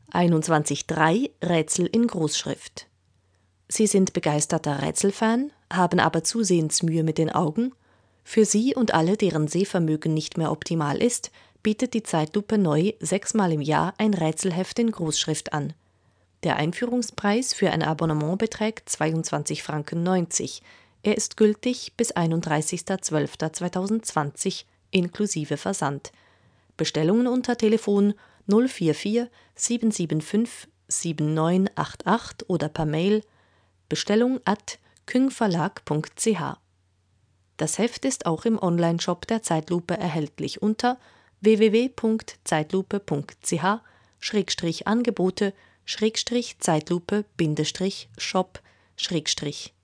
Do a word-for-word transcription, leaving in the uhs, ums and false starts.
einundzwanzig drei Rätsel in Großschrift. Sie sind begeisterter Rätselfan, haben aber zusehends Mühe mit den Augen? Für Sie und alle, deren Sehvermögen nicht mehr optimal ist, bietet die Zeitlupe neu sechsmal im Jahr ein Rätselheft in Großschrift an. Der Einführungspreis für ein Abonnement beträgt zweiundzwanzig Franken neunzig. Er ist gültig bis einunddreißigster zwölfter zweitausendzwanzig inklusive Versand. Bestellungen unter Telefon null vier vier sieben sieben fünf sieben neun acht acht oder per Mail bestellung at küngverlag punkt c h. Das Heft ist auch im Onlineshop der Zeitlupe erhältlich unter w w w punkt zeitlupe punkt c h Schrägstrich Angebote Schrägstrich Zeitlupe Bindestrich Shop Schrägstrich